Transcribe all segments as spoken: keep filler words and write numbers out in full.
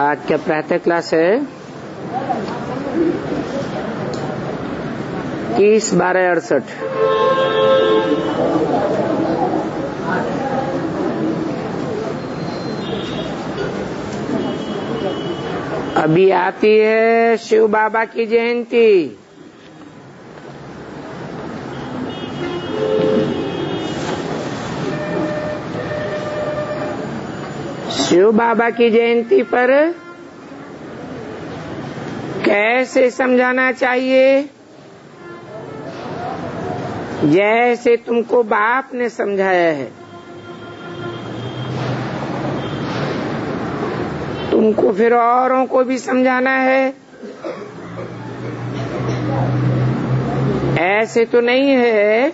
आज क्या प्रातः क्लास है? इक्कीस बारह अड़सठ। अभी आती है शिव बाबा की जयंती। शिव बाबा की जयंती पर कैसे समझाना चाहिए? जैसे तुमको बाप ने समझाया है। तुमको फिर औरों को भी समझाना है। ऐसे तो नहीं है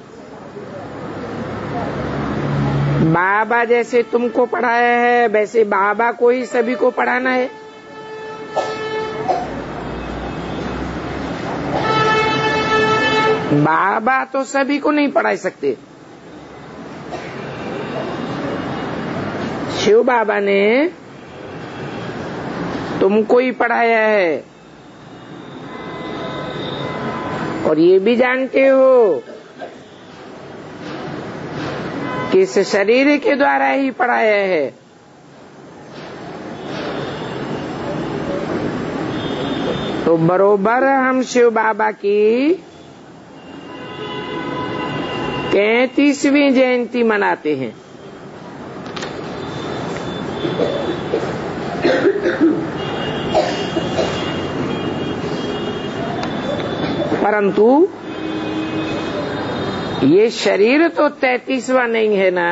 बाबा जैसे तुमको पढ़ाया है वैसे बाबा को ही सभी को पढ़ाना है। बाबा तो सभी को नहीं पढ़ा सकते। शिव बाबा ने तुमको ही पढ़ाया है और ये भी जानते हो कि इस शरीर के द्वारा ही पढ़ाया है। तो बरोबर हम शिव बाबा की तैंतीसवीं जयंती मनाते हैं। परंतु ये शरीर तो तैंतीसवां नहीं है ना।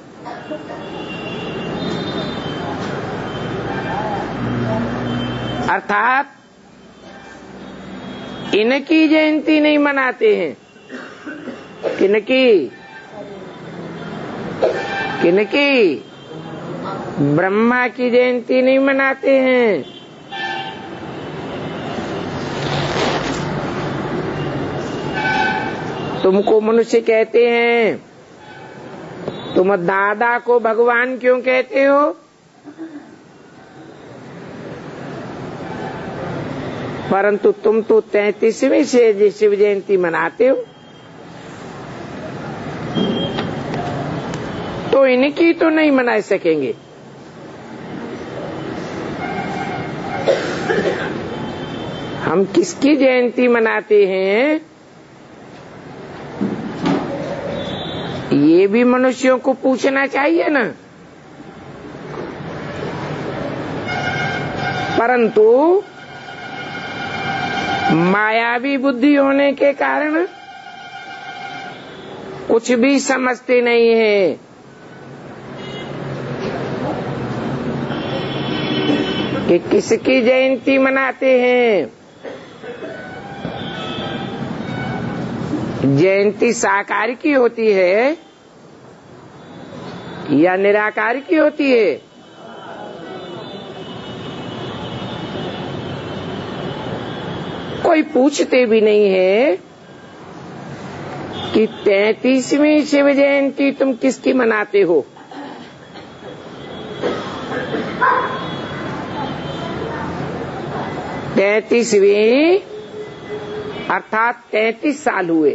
अर्थात इनकी जयंती नहीं मनाते हैं। किनकी? किनकी? ब्रह्मा की जयंती नहीं मनाते हैं। तुमको मनुष्य कहते हैं, तुम दादा को भगवान क्यों कहते हो? परंतु तुम तो तैंतीसवीं से शिव जयंती मनाते हो। तो इनकी तो नहीं मना सकेंगे। हम किसकी जयंती मनाते हैं ये भी मनुष्यों को पूछना चाहिए ना। परंतु मायावी बुद्धि होने के कारण कुछ भी समझते नहीं है। कि किसकी जयंती मनाते हैं। जयंती साकार की होती है या निराकार की होती है? कोई पूछते भी नहीं है कि तैंतीसवीं शिव जयंती तुम किसकी मनाते हो। तैंतीसवीं अर्थात तैंतीस साल हुए।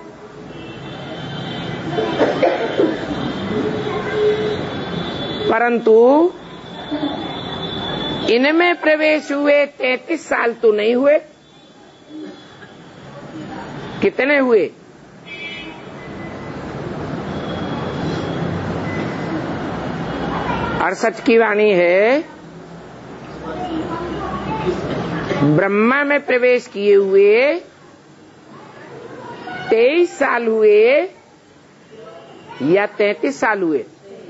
परंतु इनमें प्रवेश हुए तैंतीस साल तो नहीं हुए। कितने हुए? अड़सठ की वाणी है, ब्रह्मा में प्रवेश किए हुए तेईस साल हुए या तैंतीस साल हुए?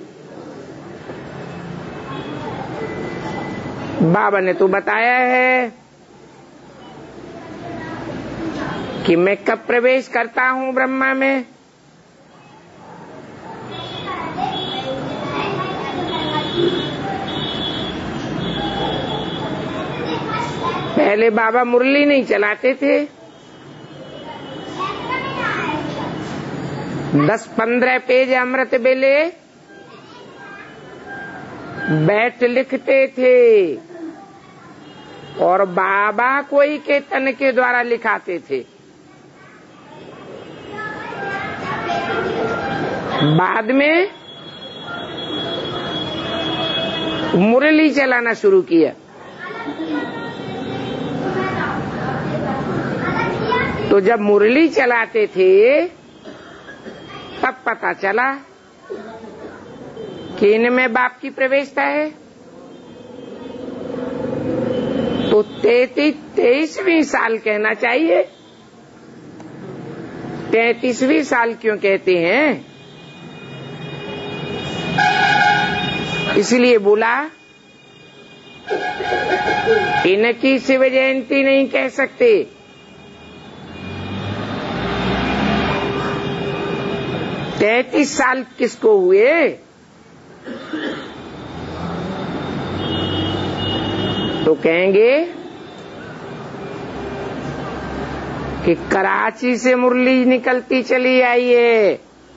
बाबा ने तो बताया है कि मैं कब प्रवेश करता हूं ब्रह्मा में। पहले बाबा मुरली नहीं चलाते थे। दस पंद्रह पेज अमृत बेले बैठ लिखते थे। और बाबा कोई के तन के द्वारा लिखाते थे। बाद में मुरली चलाना शुरू किया। तो जब मुरली चलाते थे तब पता चला कि इनमें बाप की प्रवेशता है। तो तैतीस तेईसवीं साल कहना चाहिए। तैतीसवीं साल क्यों कहते हैं? इसलिए बोला इनकी शिव जयंती नहीं कह सकते, तैतीस साल किसको हुए? तो कहेंगे कि कराची से मुरली निकलती चली आई है।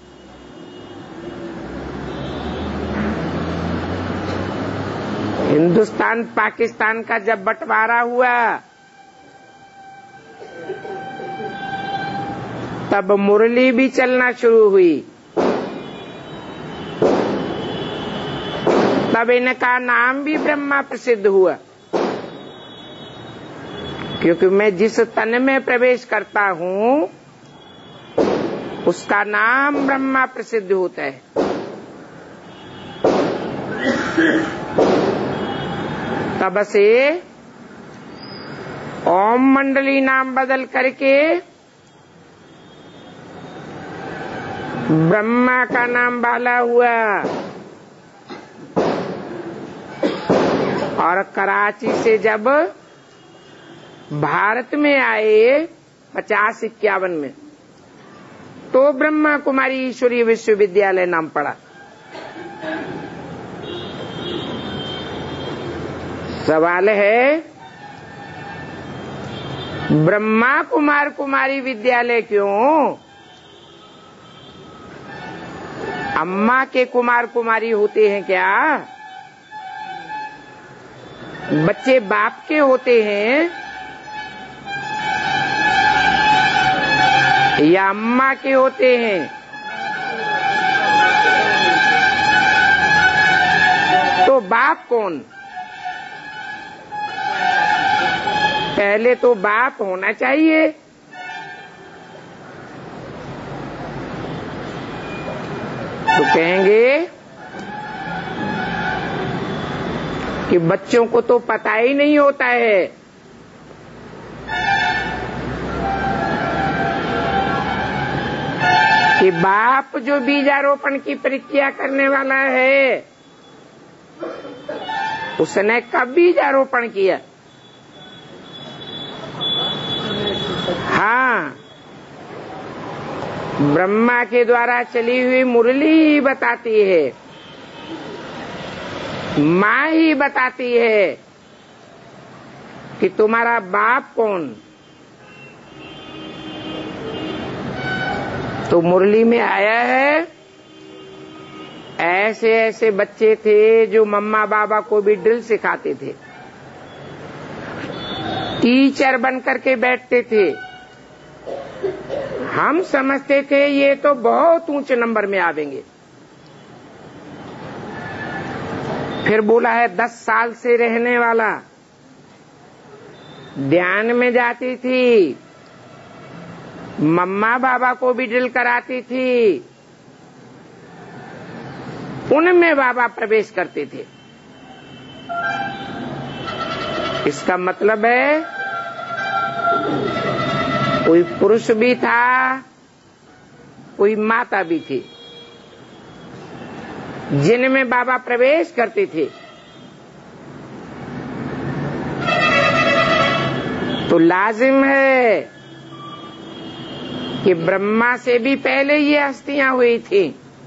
हिंदुस्तान पाकिस्तान का जब बंटवारा हुआ तब मुरली भी चलना शुरू हुई। तब इनका नाम भी ब्रह्मा प्रसिद्ध हुआ, क्योंकि मैं जिस तन में प्रवेश करता हूँ उसका नाम ब्रह्मा प्रसिद्ध होता है। तब से ओम मंडली नाम बदल करके ब्रह्मा का नाम बाला हुआ। और कराची से जब भारत में आए पचास इक्यावन में, तो ब्रह्मा कुमारी ईश्वरीय विश्वविद्यालय नाम पड़ा। सवाल है ब्रह्मा कुमार कुमारी विद्यालय क्यों? अम्मा के कुमार कुमारी होते हैं क्या? बच्चे बाप के होते हैं या अम्मा के होते हैं? तो बाप कौन? पहले तो बाप होना चाहिए। तो कहेंगे कि बच्चों को तो पता ही नहीं होता है कि बाप जो बीजारोपण की प्रक्रिया करने वाला है उसने कब बीजारोपण किया। हाँ, ब्रह्मा के द्वारा चली हुई मुरली ही बताती है, माँ ही बताती है कि तुम्हारा बाप कौन। तो मुरली में आया है ऐसे ऐसे बच्चे थे जो मम्मा बाबा को भी ड्रिल सिखाते थे, टीचर बन करके बैठते थे। हम समझते थे ये तो बहुत ऊंचे नंबर में आवेंगे। फिर बोला है दस साल से रहने वाला, ध्यान में जाती थी, मम्मा बाबा को भी ड्रिल कराती थी, उनमें बाबा प्रवेश करते थे। इसका मतलब है कोई पुरुष भी था, कोई माता भी थी, जिनमें बाबा प्रवेश करते थे। तो लाजिम है कि ब्रह्मा से भी पहले ये हस्तियां हुई थी।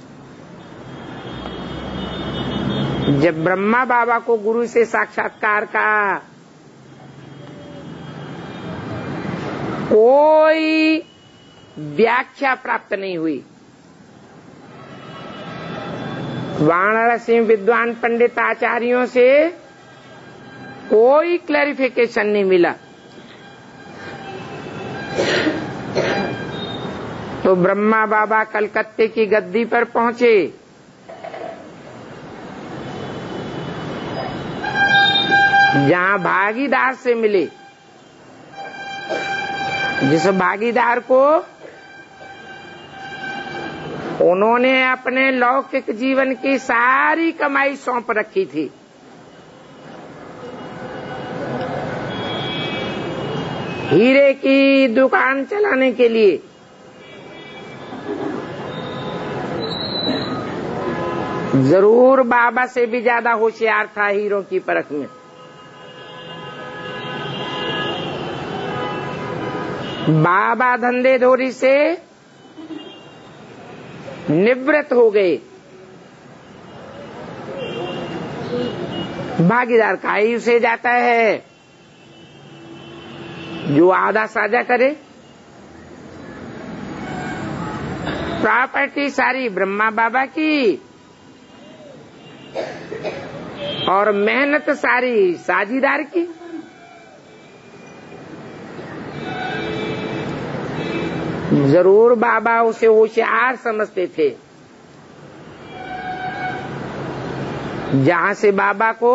जब ब्रह्मा बाबा को गुरु से साक्षात्कार का कोई व्याख्या प्राप्त नहीं हुई, वाराणसी विद्वान पंडित आचार्यों से कोई क्लैरिफिकेशन नहीं मिला। तो ब्रह्मा बाबा कलकत्ते की गद्दी पर पहुंचे। जहां भागीदार से मिले, जिस भागीदार को उन्होंने अपने लौकिक जीवन की सारी कमाई सौंप रखी थी। हीरे की दुकान चलाने के लिए। जरूर बाबा से भी ज्यादा होशियार था हीरों की परख में। बाबा धंधेधोरी से निवृत्त हो गए। भागीदार का ही उसे जाता है जो आधा साझा करे। प्रॉपर्टी सारी ब्रह्मा बाबा की और मेहनत सारी साझीदार की। जरूर बाबा उसे होशियार समझते थे। जहां से बाबा को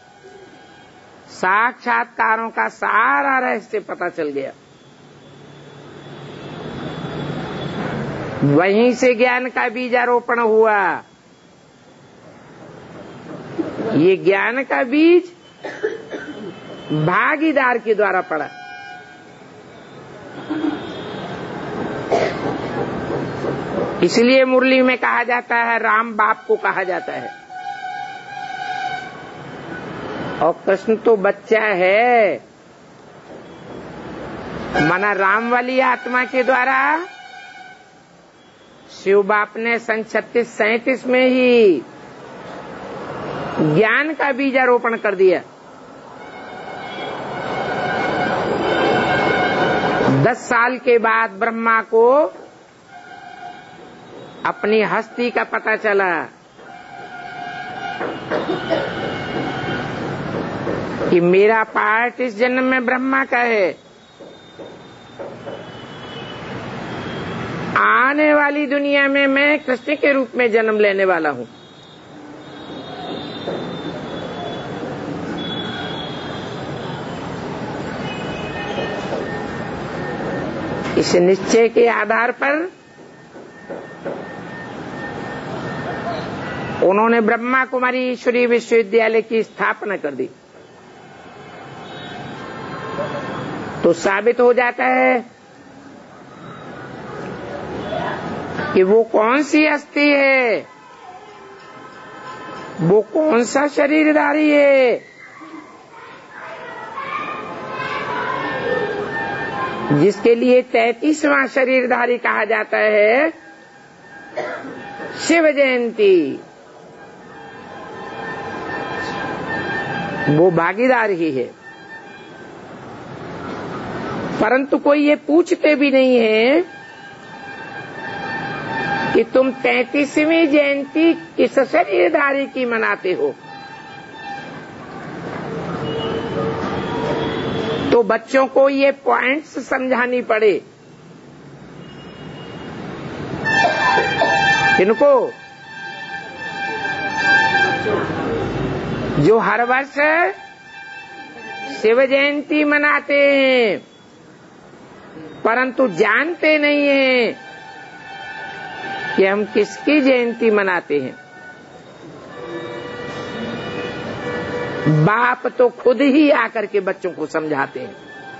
साक्षात्कारों का सारा रहस्य पता चल गया, वहीं से ज्ञान का बीजारोपण हुआ। ये ज्ञान का बीज भागीदार के द्वारा पड़ा। इसलिए मुरली में कहा जाता है राम बाप को कहा जाता है, और कृष्ण तो बच्चा है। माना राम वाली आत्मा के द्वारा शिव बाप ने सन छत्तीस सैंतीस में ही ज्ञान का बीजारोपण कर दिया। दस साल के बाद ब्रह्मा को अपनी हस्ती का पता चला कि मेरा पार्ट इस जन्म में ब्रह्मा का है। आने वाली दुनिया में मैं कृष्ण के रूप में जन्म लेने वाला हूं। इस निश्चय के आधार पर उन्होंने ब्रह्मा कुमारी ईश्वरीय विश्वविद्यालय की स्थापना कर दी। तो साबित हो जाता है कि वो कौन सी हस्ती है, वो कौन सा शरीरधारी है जिसके लिए तैंतीसवां शरीरधारी कहा जाता है शिव जयंती। वो भागीदार ही है, परंतु कोई ये पूछते भी नहीं है कि तुम तैंतीसवीं जयंती किस शरीरधारी की मनाते हो। तो बच्चों को ये पॉइंट्स समझानी पड़े। इनको जो हर वर्ष शिव जयंती मनाते हैं, परंतु जानते नहीं हैं कि हम किसकी जयंती मनाते हैं। बाप तो खुद ही आकर के बच्चों को समझाते हैं।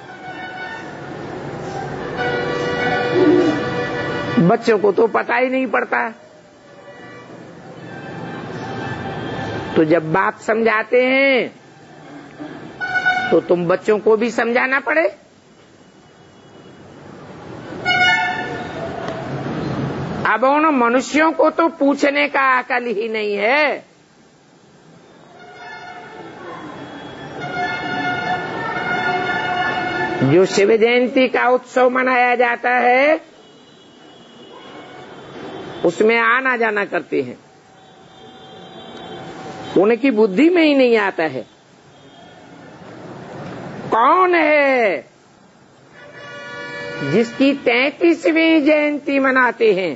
बच्चों को तो पता ही नहीं पड़ता। तो जब बाप समझाते हैं तो तुम बच्चों को भी समझाना पड़े। अब उन मनुष्यों को तो पूछने का अकल ही नहीं है। जो शिव जयंती का उत्सव मनाया जाता है उसमें आना जाना करते हैं, उनकी बुद्धि में ही नहीं आता है कौन है जिसकी तैंतीसवीं जयंती मनाते हैं?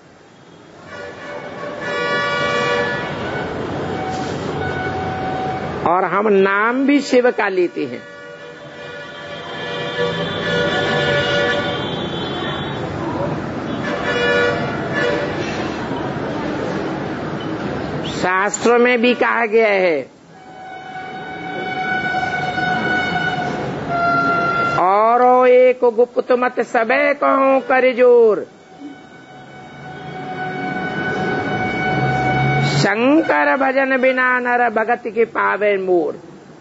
और हम नाम भी शिव का लेते हैं। शास्त्रों में भी कहा गया है, और एक गुप्त मत सबे कहो कर जोर, शंकर भजन बिना नर भगत के पावे मोर।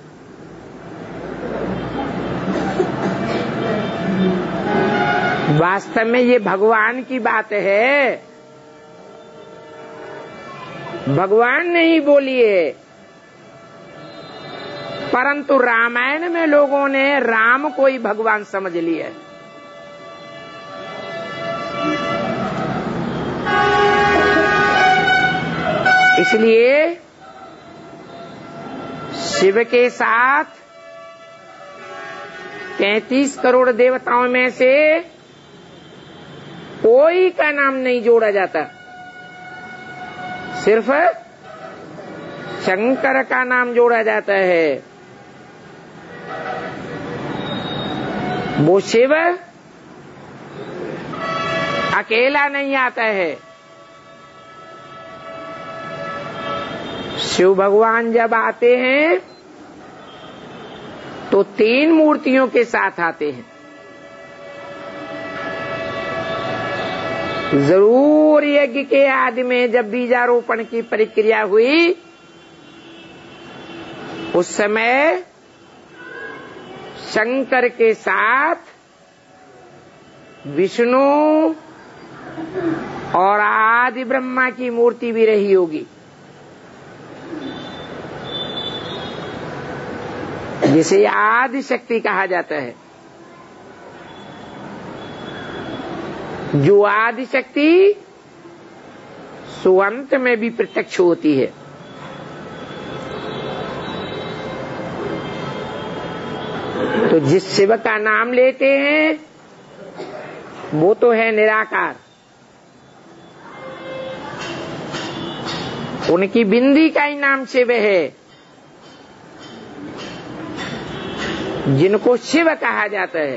वास्तव में ये भगवान की बात है, भगवान ने ही बोली है, परंतु रामायण में लोगों ने राम को ही भगवान समझ लिया है। इसलिए शिव के साथ तैंतीस करोड़ देवताओं में से कोई का नाम नहीं जोड़ा जाता, सिर्फ शंकर का नाम जोड़ा जाता है। वो शिव अकेला नहीं आता है। शिव भगवान जब आते हैं तो तीन मूर्तियों के साथ आते हैं। जरूर यज्ञ के आदि में जब बीजारोपण की प्रक्रिया हुई, उस समय शंकर के साथ विष्णु और आदि ब्रह्मा की मूर्ति भी रही होगी, जिसे आदि शक्ति कहा जाता है। जो आदि शक्ति सुअंत में भी प्रत्यक्ष होती है। तो जिस शिव का नाम लेते हैं वो तो है निराकार। उनकी बिंदी का ही नाम शिव है, जिनको शिव कहा जाता है।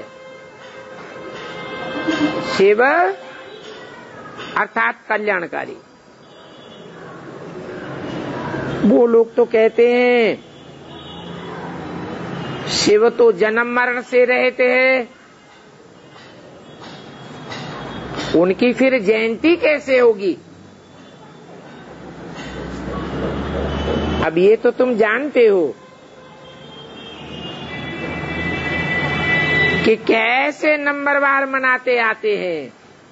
शिव अर्थात कल्याणकारी। वो लोग तो कहते हैं शिव तो जन्म मरण से रहते हैं, उनकी फिर जयंती कैसे होगी? अब ये तो तुम जानते हो कि कैसे नंबरवार मनाते आते हैं।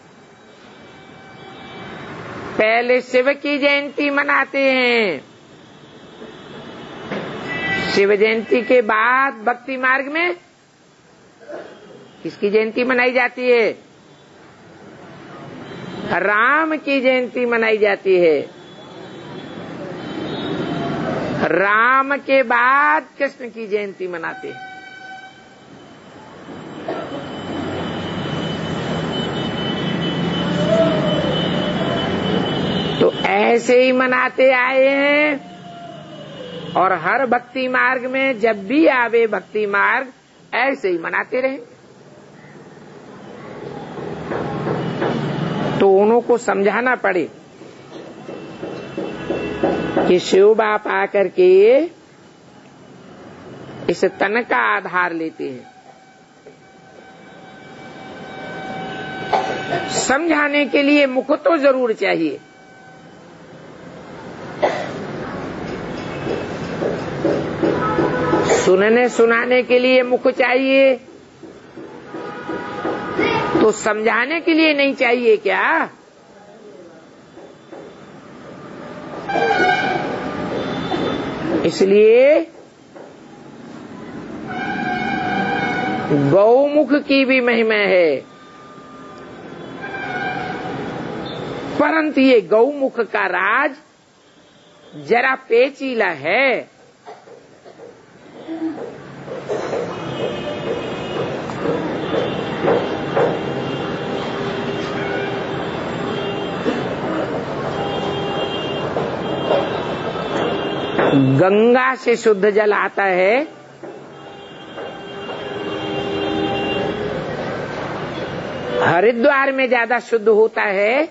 पहले शिव की जयंती मनाते हैं, शिव जयंती के बाद भक्ति मार्ग में किसकी जयंती मनाई जाती है? राम की जयंती मनाई जाती है। राम के बाद कृष्ण की जयंती मनाते हैं। तो ऐसे ही मनाते आए हैं, और हर भक्ति मार्ग में जब भी आवे भक्ति मार्ग ऐसे ही मनाते रहे। तो उनको समझाना पड़े कि शिव बाप आकर के इस तन का आधार लेते हैं। समझाने के लिए मुख तो जरूर चाहिए। सुनने सुनाने के लिए मुख चाहिए, तो समझाने के लिए नहीं चाहिए क्या? इसलिए गौमुख की भी महिमा है, परंतु ये गौमुख का राज जरा पेचीला है। गंगा से शुद्ध जल आता है, हरिद्वार में ज्यादा शुद्ध होता है,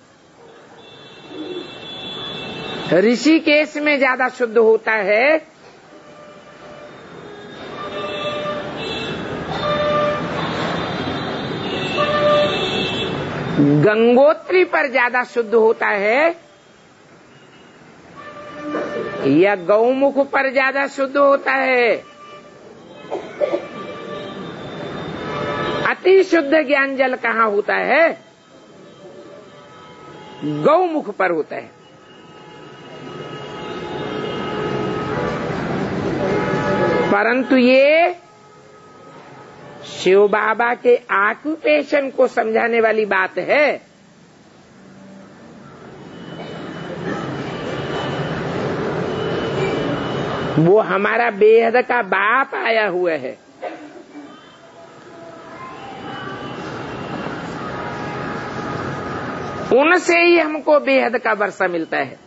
ऋषिकेश में ज्यादा शुद्ध होता है, गंगोत्री पर ज्यादा शुद्ध होता है, या गौमुख पर ज्यादा शुद्ध होता है। अति शुद्ध ज्ञान जल कहाँ होता है? गौमुख पर होता है। परंतु ये शिव बाबा के ऑक्यूपेशन को समझाने वाली बात है। वो हमारा बेहद का बाप आया हुआ है। उनसे ही हमको बेहद का वर्षा मिलता है।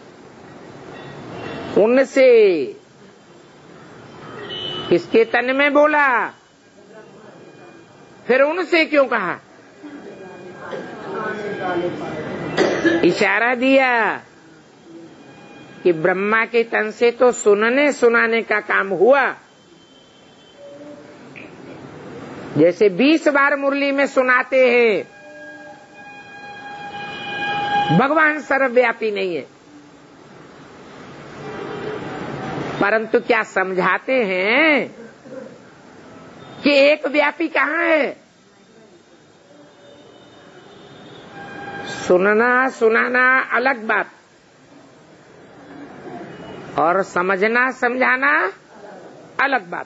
उनसे किसके तन में बोला, फिर उनसे क्यों कहा? इशारा दिया कि ब्रह्मा के तन से तो सुनने सुनाने का काम हुआ। जैसे बीस बार मुरली में सुनाते हैं, भगवान सर्वव्यापी नहीं है, परंतु क्या समझाते हैं कि एक व्यापी कहाँ है? सुनना सुनाना अलग बात, और समझना समझाना अलग बात।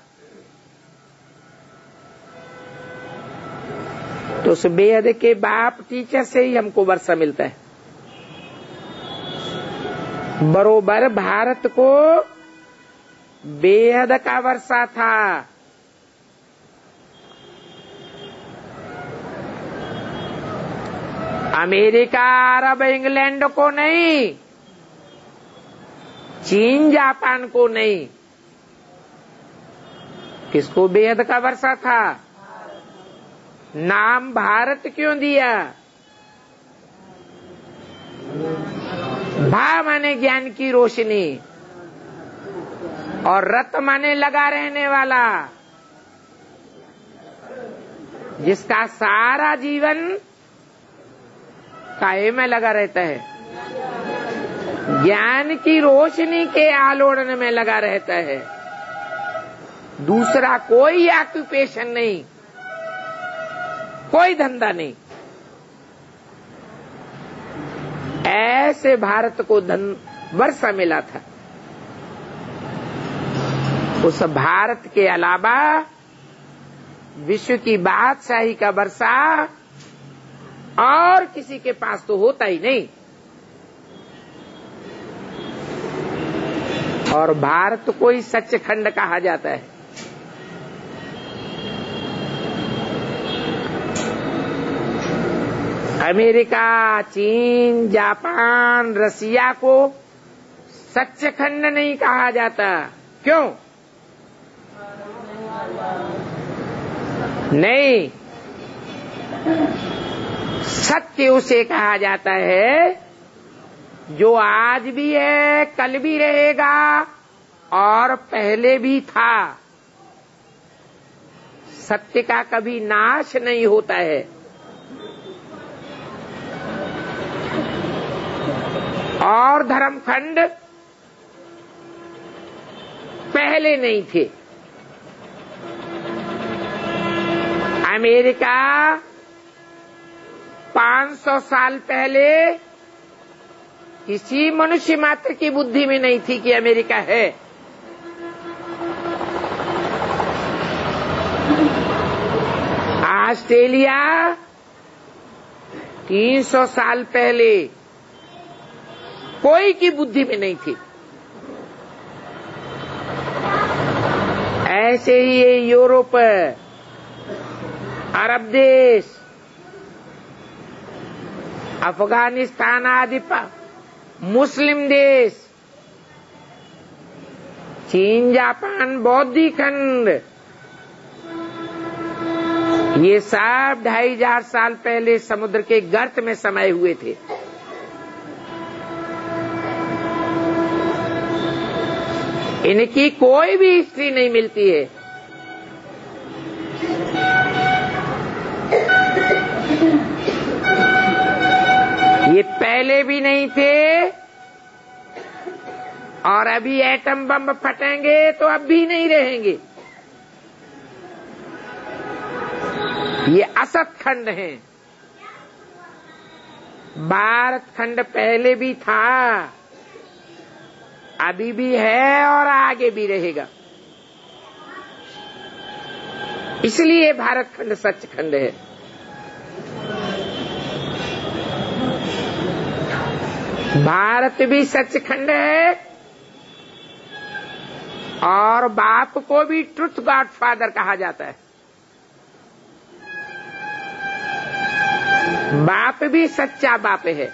तो उस बेहद के बाप टीचर से ही हमको वर्षा मिलता है। बरोबर भारत को बेहद का वर्षा था। अमेरिका, अरब, इंग्लैंड को नहीं, चीन, जापान को नहीं, किसको बेहद का वर्षा था? नाम भारत क्यों दिया? भा माने ज्ञान की रोशनी, और रत माने लगा रहने वाला, जिसका सारा जीवन काहे में लगा रहता है, ज्ञान की रोशनी के आलोड़न में लगा रहता है। दूसरा कोई ऑक्यूपेशन नहीं, कोई धंधा नहीं। ऐसे भारत को धन वर्षा मिला था। उस भारत के अलावा विश्व की बादशाही का वर्षा और किसी के पास तो होता ही नहीं। और भारत को ही सचखंड कहा जाता है। अमेरिका, चीन, जापान, रसिया को सचखंड नहीं कहा जाता। क्यों? नहीं, सत्य उसे कहा जाता है जो आज भी है, कल भी रहेगा और पहले भी था। सत्य का कभी नाश नहीं होता है। और धर्मखंड पहले नहीं थे। अमेरिका पाँच सौ साल पहले किसी मनुष्य मात्र की बुद्धि में नहीं थी कि अमेरिका है। ऑस्ट्रेलिया तीन सौ साल पहले कोई की बुद्धि में नहीं थी। ऐसे ही ये यूरोप, अरब देश, अफगानिस्तान आदि मुस्लिम देश, चीन, जापान, बौद्ध खंड, ये सब ढाई हजार साल पहले समुद्र के गर्त में समाये हुए थे। इनकी कोई भी हिस्ट्री नहीं मिलती है। ये पहले भी नहीं थे और अभी एटम बम फटेंगे तो अब भी नहीं रहेंगे। ये असत खंड है। भारत खंड पहले भी था, अभी भी है और आगे भी रहेगा। इसलिए भारत खंड सच खंड है। भारत भी सच खंड है और बाप को भी ट्रुथ गॉड फादर कहा जाता है। बाप भी सच्चा बाप है।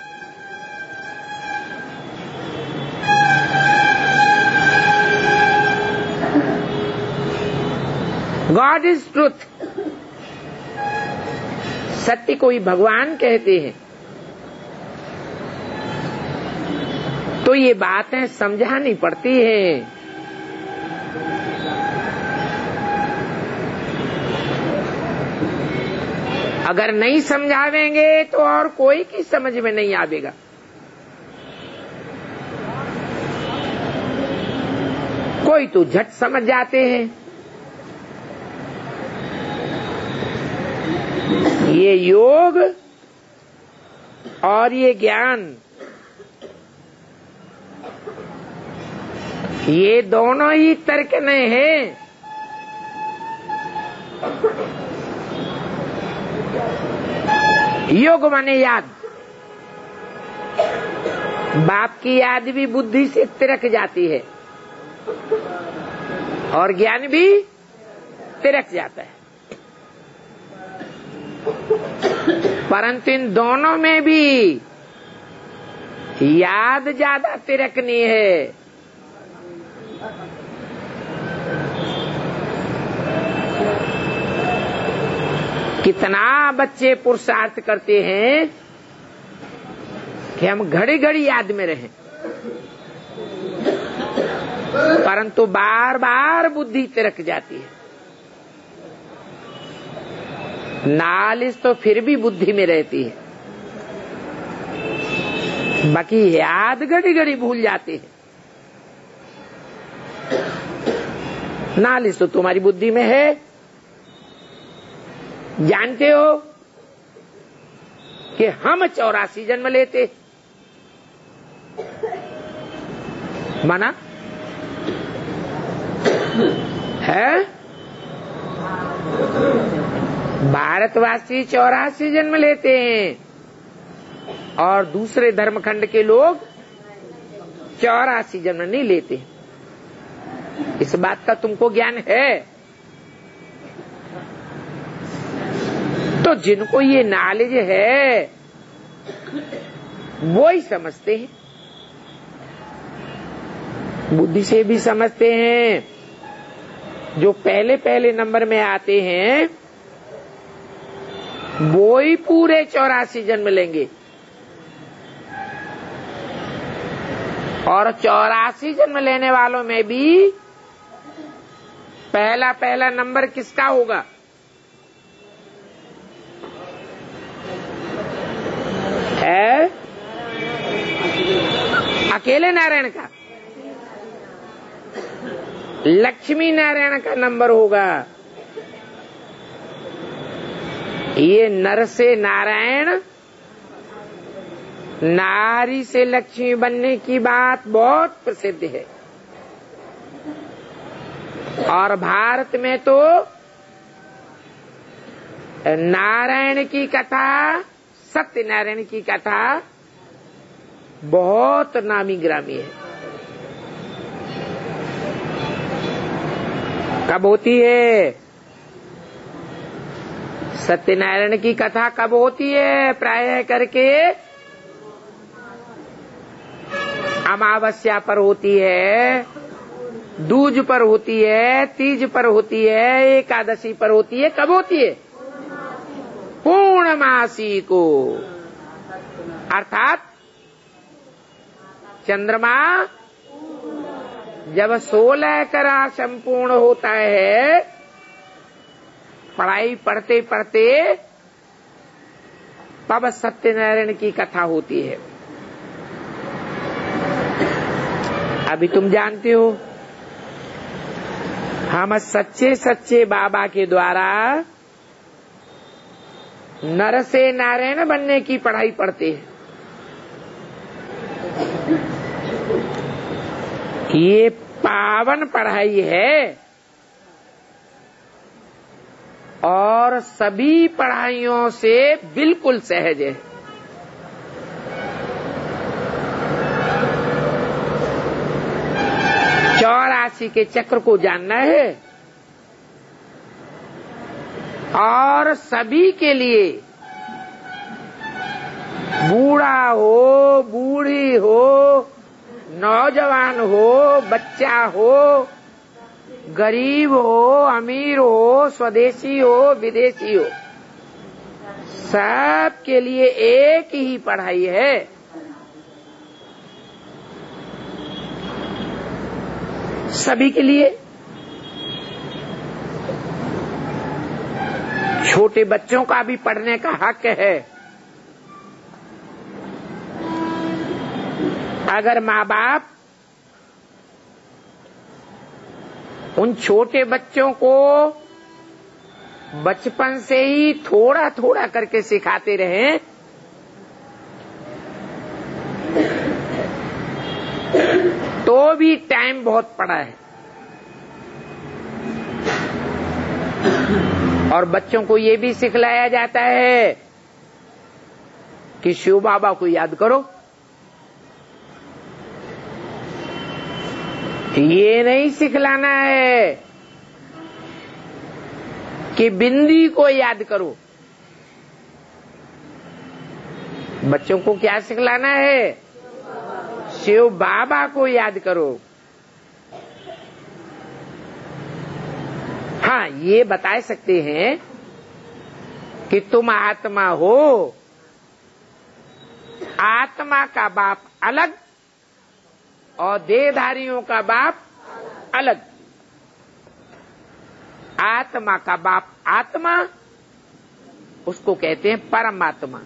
God is truth. सत्य को ही भगवान कहते हैं। तो ये बातें समझानी पड़ती हैं। अगर नहीं समझावेंगे तो और कोई की समझ में नहीं आवेगा। कोई तो झट समझ जाते हैं। ये योग और ये ज्ञान, ये दोनों ही तर्क में हैं। योग माने याद। बाप की याद भी बुद्धि से तिरक जाती है और ज्ञान भी तिरक जाता है। परंतु इन दोनों में भी याद ज्यादा तिरकनी है। कितना बच्चे पुरुषार्थ करते हैं कि हम घड़ी घड़ी याद में रहें, परंतु बार बार बुद्धि तिरक जाती है। नालिश तो फिर भी बुद्धि में रहती है, बाकी याद घड़ी घड़ी भूल जाती है। नालिश तो तुम्हारी बुद्धि में है, जानते हो कि हम चौरासी जन्म लेते, माना है। भारतवासी चौरासी जन्म लेते हैं और दूसरे धर्मखंड के लोग चौरासी जन्म नहीं लेते। इस बात का तुमको ज्ञान है? तो जिनको ये नॉलेज है वो ही समझते हैं, बुद्धि से भी समझते हैं। जो पहले पहले नंबर में आते हैं वो ही पूरे चौरासी जन्म लेंगे और चौरासी जन्म लेने वालों में भी पहला पहला नंबर किसका होगा? है अकेले नारायण का। लक्ष्मी नारायण का नंबर होगा। ये नर से नारायण, नारी से लक्ष्मी बनने की बात बहुत प्रसिद्ध है और भारत में तो नारायण की कथा, सत्यनारायण की कथा बहुत नामी ग्रामी है। कब होती है सत्यनारायण की कथा? कब होती है? प्रायः करके अमावस्या पर होती है, दूज पर होती है, तीज पर होती है, एकादशी पर होती है। कब होती है? पूर्णमासी को, अर्थात चंद्रमा जब सोलह करा संपूर्ण होता है, पढ़ाई पढ़ते पढ़ते तब सत्यनारायण की कथा होती है। अभी तुम जानते हो, हम सच्चे सच्चे बाबा के द्वारा नर से नारायण बनने की पढ़ाई पढ़ते हैं। ये पावन पढ़ाई है और सभी पढ़ाइयों से बिल्कुल सहज है। चौरासी के चक्र को जानना है और सभी के लिए, बूढ़ा हो, बूढ़ी हो, नौजवान हो, बच्चा हो, गरीब हो, अमीर हो, स्वदेशी हो, विदेशी हो, सब के लिए एक ही पढ़ाई है। सभी के लिए। छोटे बच्चों का भी पढ़ने का हक है। अगर माँ बाप उन छोटे बच्चों को बचपन से ही थोड़ा थोड़ा करके सिखाते रहें, तो भी टाइम बहुत पड़ा है। और बच्चों को ये भी सिखलाया जाता है कि शिव बाबा को याद करो। ये नहीं सिखलाना है कि बिंदी को याद करो। बच्चों को क्या सिखलाना है? शिव बाबा को याद करो। हाँ, ये बता सकते हैं कि तुम आत्मा हो, आत्मा का बाप अलग और देहधारियों का बाप अलग। आत्मा का बाप आत्मा, उसको कहते हैं परमात्मा।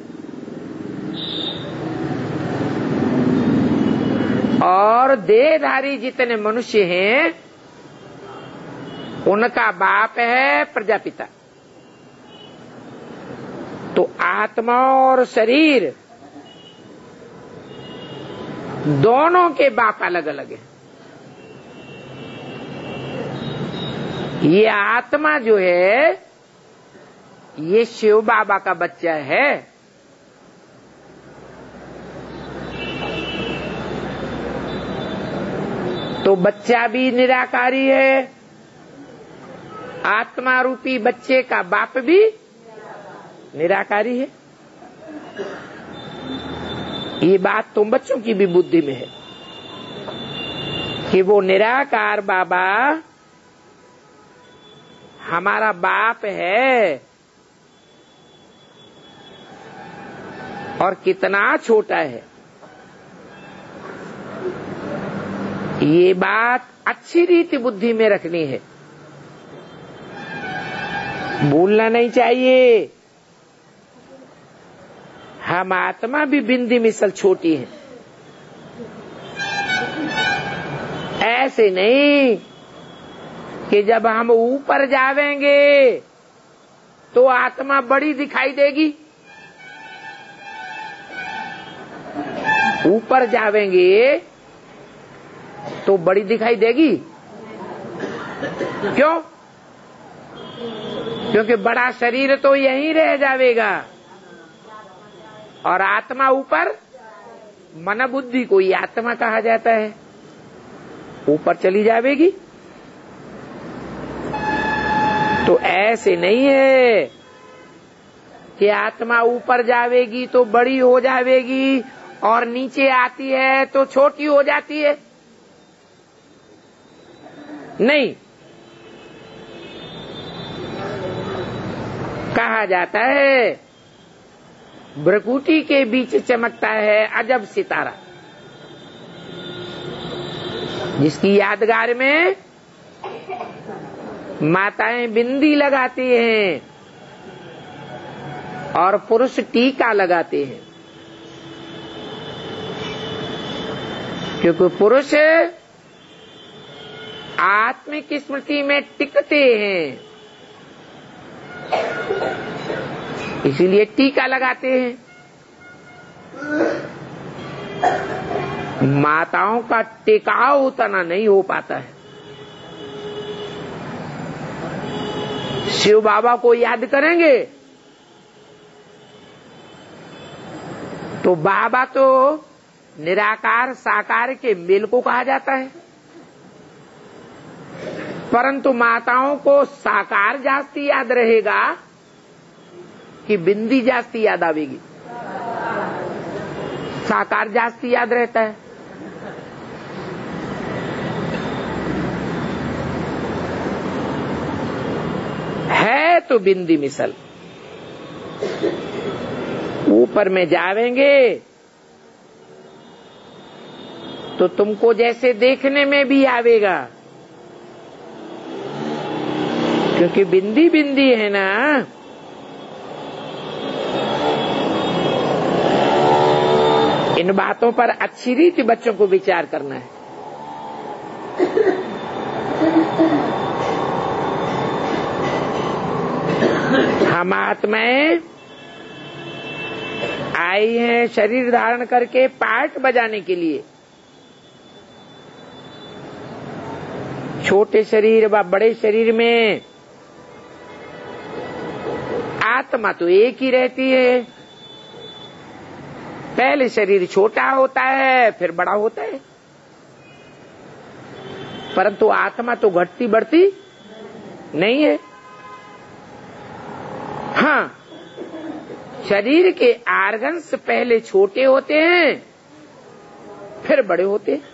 और देहधारी जितने मनुष्य हैं, उनका बाप है प्रजापिता। तो आत्मा और शरीर दोनों के बाप अलग अलग हैं। ये आत्मा जो है, ये शिव बाबा का बच्चा है। तो बच्चा भी निराकारी है, आत्मा रूपी बच्चे का बाप भी निराकारी है। ये बात तुम बच्चों की भी बुद्धि में है कि वो निराकार बाबा हमारा बाप है और कितना छोटा है। ये बात अच्छी रीति बुद्धि में रखनी है, भूलना नहीं चाहिए। हम आत्मा भी बिंदी मिसल छोटी है। ऐसे नहीं कि जब हम ऊपर जावेंगे तो आत्मा बड़ी दिखाई देगी। ऊपर जावेंगे तो बड़ी दिखाई देगी। क्यों? क्योंकि बड़ा शरीर तो यहीं रह जाएगा और आत्मा ऊपर, मन बुद्धि को ही आत्मा कहा जाता है, ऊपर चली जाएगी। तो ऐसे नहीं है कि आत्मा ऊपर जाएगी तो बड़ी हो जाएगी और नीचे आती है तो छोटी हो जाती है। नहीं। कहा जाता है भ्रकुटी के बीच चमकता है अजब सितारा, जिसकी यादगार में माताएं बिंदी लगाती हैं और पुरुष टीका लगाते हैं, क्योंकि पुरुष आत्मिक स्मृति में टिकते हैं, इसीलिए टीका लगाते हैं। माताओं का टिकाव उतना नहीं हो पाता है। शिव बाबा को याद करेंगे तो बाबा तो निराकार साकार के मेल को कहा जाता है, परंतु माताओं को साकार जास्ती याद रहेगा कि बिंदी जास्ती याद आवेगी? साकार जास्ती याद रहता है। है तो बिंदी मिसल, ऊपर में जावेंगे तो तुमको जैसे देखने में भी आवेगा, क्योंकि बिंदी बिंदी है ना। इन बातों पर अच्छी रीति बच्चों को विचार करना है। हम आत्माएं आई हैं शरीर धारण करके पार्ट बजाने के लिए। छोटे शरीर व बड़े शरीर में आत्मा तो एक ही रहती है। पहले शरीर छोटा होता है, फिर बड़ा होता है, परंतु आत्मा तो घटती बढ़ती नहीं है। हाँ, शरीर के आर्गन्स पहले छोटे होते हैं, फिर बड़े होते हैं।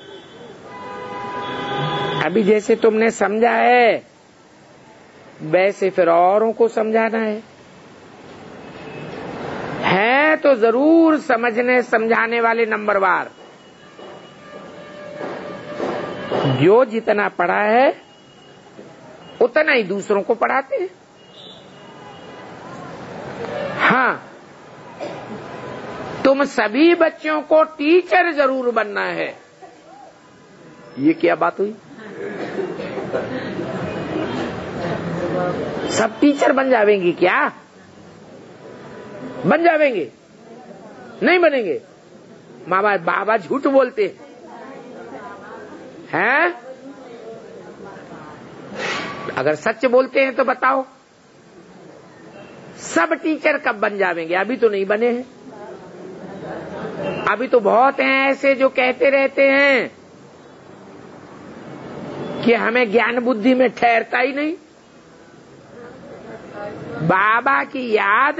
अभी जैसे तुमने समझा है वैसे फिर औरों को समझाना है। है तो जरूर समझने समझाने वाले नंबरवार, जो जितना पढ़ा है उतना ही दूसरों को पढ़ाते हैं। हाँ, तुम सभी बच्चों को टीचर जरूर बनना है। ये क्या बात हुई? सब टीचर बन जावेंगी क्या? बन जावेंगे? नहीं बनेंगे। माँ बाप बाबा झूठ बोलते हैं। अगर सच बोलते हैं तो बताओ, सब टीचर कब बन जावेंगे? अभी तो नहीं बने हैं। अभी तो बहुत हैं ऐसे जो कहते रहते हैं कि हमें ज्ञान बुद्धि में ठहरता ही नहीं। बाबा की याद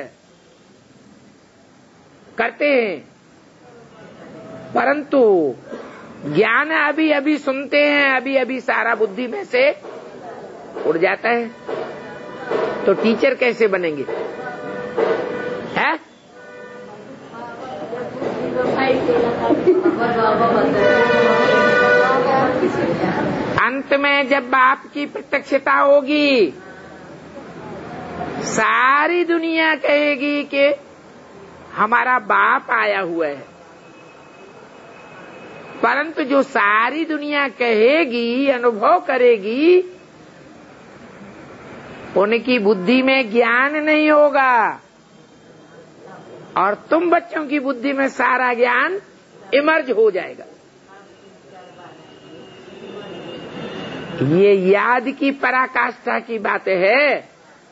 करते हैं, परंतु ज्ञान अभी अभी सुनते हैं, अभी अभी सारा बुद्धि में से उड़ जाता है। तो टीचर कैसे बनेंगे? है? अंत में जब बाप की प्रत्यक्षता होगी, सारी दुनिया कहेगी कि हमारा बाप आया हुआ है। परंतु जो सारी दुनिया कहेगी, अनुभव करेगी, उनकी बुद्धि में ज्ञान नहीं होगा, और तुम बच्चों की बुद्धि में सारा ज्ञान इमर्ज हो जाएगा। ये याद की पराकाष्ठा की बात है।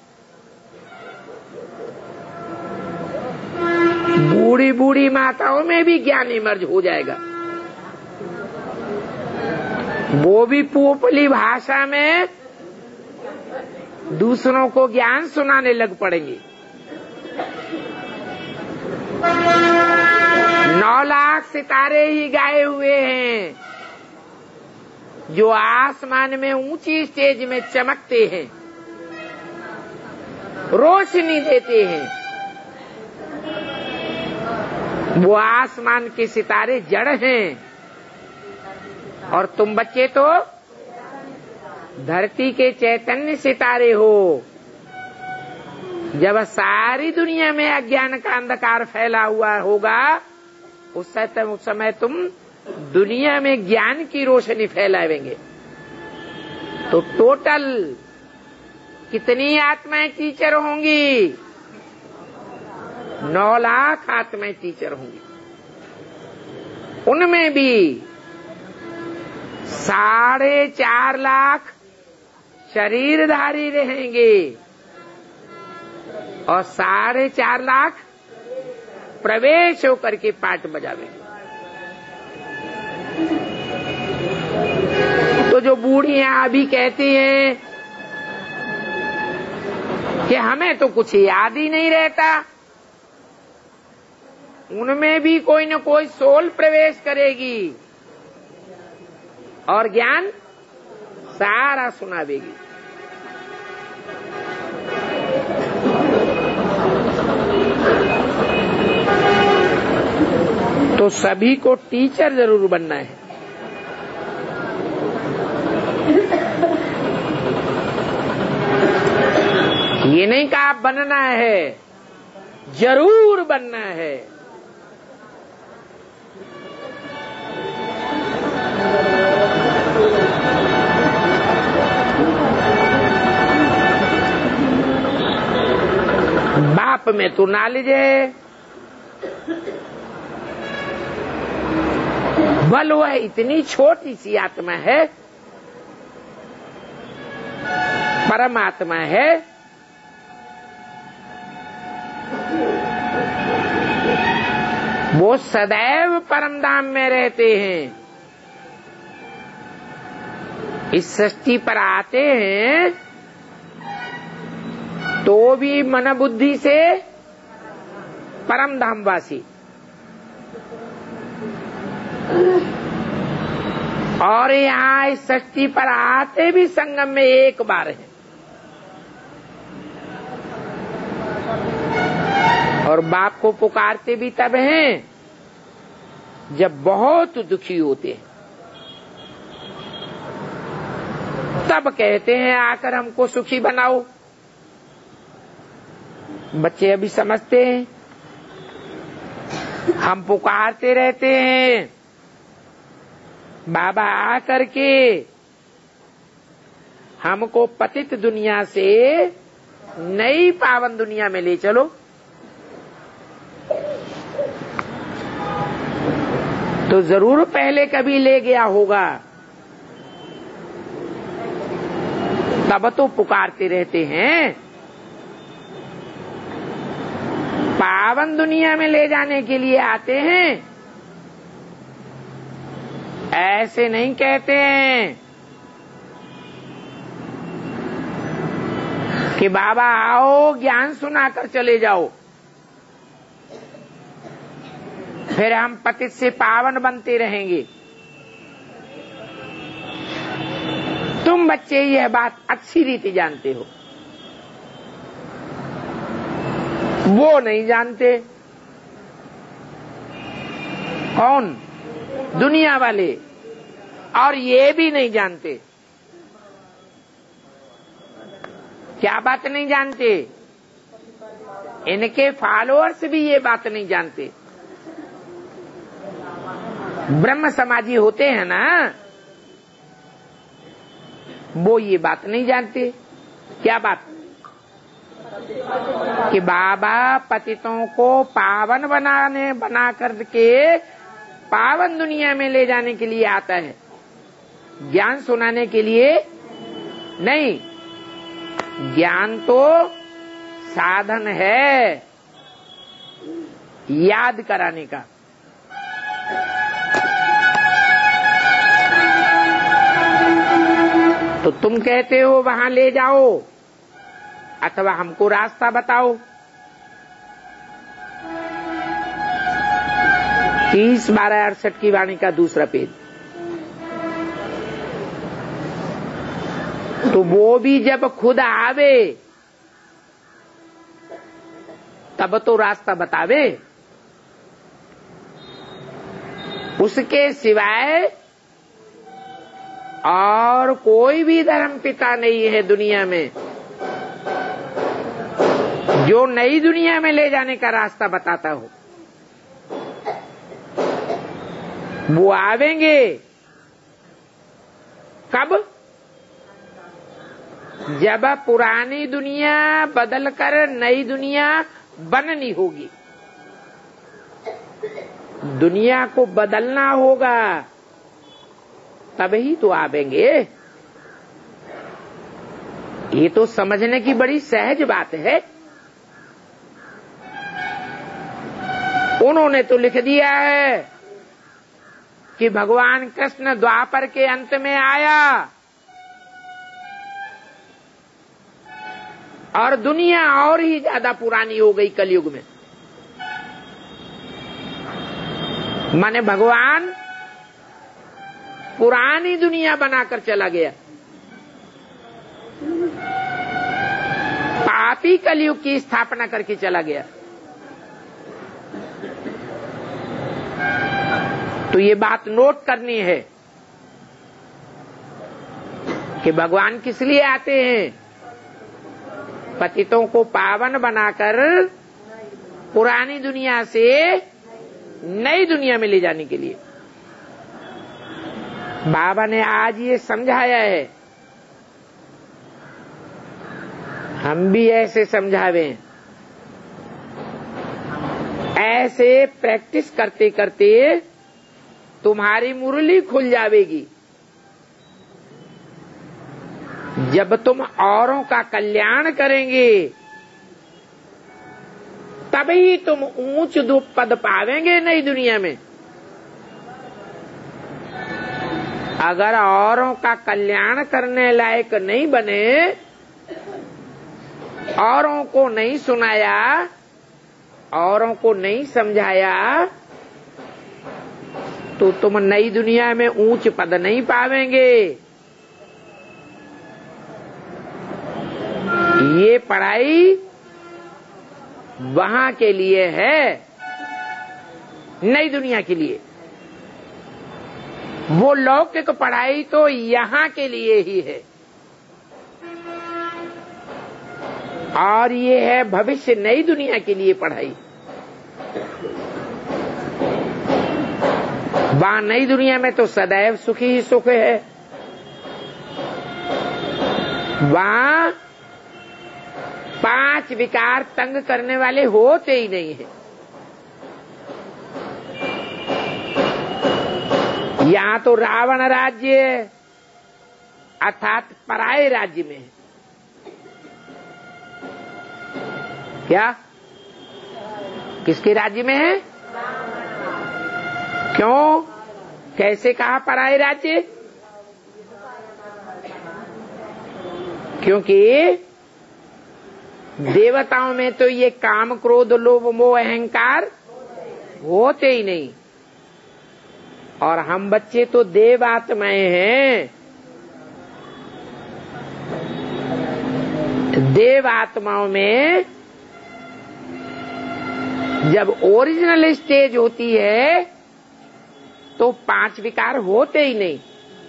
बूढ़ी बूढ़ी माताओं में भी ज्ञान इमर्ज हो जाएगा। वो भी पोपली भाषा में दूसरों को ज्ञान सुनाने लग पड़ेंगे। नौ लाख सितारे ही गाए हुए हैं, जो आसमान में ऊंची स्टेज में चमकते हैं, रोशनी देते हैं, वो आसमान के सितारे जड़ हैं और तुम बच्चे तो धरती के चैतन्य सितारे हो। जब सारी दुनिया में अज्ञान का अंधकार फैला हुआ होगा, उस समय उस समय तुम दुनिया में ज्ञान की रोशनी फैलावेंगे। तो टोटल कितनी आत्माएं टीचर होंगी? नौ लाख आत्माएं टीचर होंगी। उनमें भी साढ़े चार लाख शरीरधारी रहेंगे और साढ़े चार लाख प्रवेश होकर के पाठ बजावेंगे। तो जो बूढ़ियां अभी कहती हैं कि हमें तो कुछ याद ही नहीं रहता, उनमें भी कोई न कोई सोल प्रवेश करेगी और ज्ञान सारा सुनावेगी। तो सभी को टीचर जरूर बनना है। ये नहीं कि आप बनना है, जरूर बनना है। बाप में तो नॉलेज है, बल वह इतनी छोटी सी आत्मा है, परमात्मा है। वो सदैव परम धाम में रहते हैं। इस सृष्टि पर आते हैं तो भी मन बुद्धि से परम धामवासी, और यहाँ इस सृष्टि पर आते भी संगम में एक बार है। और बाप को पुकारते भी तब हैं जब बहुत दुखी होते हैं, तब कहते हैं आकर हमको सुखी बनाओ। बच्चे अभी समझते हैं, हम पुकारते रहते हैं बाबा आकर के हमको पतित दुनिया से नई पावन दुनिया में ले चलो। तो जरूर पहले कभी ले गया होगा, तब तो पुकारते रहते हैं। पावन दुनिया में ले जाने के लिए आते हैं, ऐसे नहीं कहते हैं कि बाबा आओ ज्ञान सुनाकर चले जाओ, फिर हम पतित से पावन बनते रहेंगे। तुम बच्चे यह बात अच्छी रीति जानते हो, वो नहीं जानते। कौन? दुनिया वाले। और ये भी नहीं जानते। क्या बात नहीं जानते? इनके फॉलोअर्स भी ये बात नहीं जानते। ब्रह्म समाजी होते हैं ना, वो ये बात नहीं जानते। क्या बात? कि बाबा पतितों को पावन बनाने बना करके पावन दुनिया में ले जाने के लिए आता है, ज्ञान सुनाने के लिए नहीं। ज्ञान तो साधन है याद कराने का। तो तुम कहते हो वहां ले जाओ अथवा हमको रास्ता बताओ। तीस बारह अड़सठ की वाणी का दूसरा पेज। तो वो भी जब खुद आवे तब तो रास्ता बतावे, उसके सिवाय और कोई भी धर्म पिता नहीं है दुनिया में जो नई दुनिया में ले जाने का रास्ता बताता हो। वो आवेंगे कब? जब पुरानी दुनिया बदलकर नई दुनिया बननी होगी। दुनिया को बदलना होगा तभी तो आवेंगे। ये तो समझने की बड़ी सहज बात है। उन्होंने तो लिख दिया है कि भगवान कृष्ण द्वापर के अंत में आया और दुनिया और ही ज्यादा पुरानी हो गई कलयुग में। माने भगवान पुरानी दुनिया बनाकर चला गया। पापी कलयुग की स्थापना करके चला गया। तो ये बात नोट करनी है कि भगवान किस लिए आते हैं? पतितों को पावन बनाकर पुरानी दुनिया से नई दुनिया में ले जाने के लिए। बाबा ने आज ये समझाया है, हम भी ऐसे समझावें। ऐसे प्रैक्टिस करते करते तुम्हारी मुरली खुल जाएगी। जब तुम औरों का कल्याण करेंगे तभी तुम ऊंच पद पावेंगे नई दुनिया में। अगर औरों का कल्याण करने लायक नहीं बने, औरों को नहीं सुनाया, औरों को नहीं समझाया, तो तुम नई दुनिया में ऊंच पद नहीं पावेंगे। ये पढ़ाई वहां के लिए है, नई दुनिया के लिए। वो लौकिक पढ़ाई तो यहाँ के लिए ही है, और ये है भविष्य नई दुनिया के लिए पढ़ाई। वहां नई दुनिया में तो सदैव सुखी ही सुख है। वहां पांच विकार तंग करने वाले होते ही नहीं है। यहाँ तो रावण राज्य अर्थात पराये राज्य में है। क्या? किसके राज्य में है? क्यों? कैसे कहा पराये राज्य? क्योंकि देवताओं में तो ये काम क्रोध लोभ मोह अहंकार होते ही नहीं, और हम बच्चे तो देव आत्माएं हैं। देव आत्माओं में जब ओरिजिनल स्टेज होती है तो पांच विकार होते ही नहीं।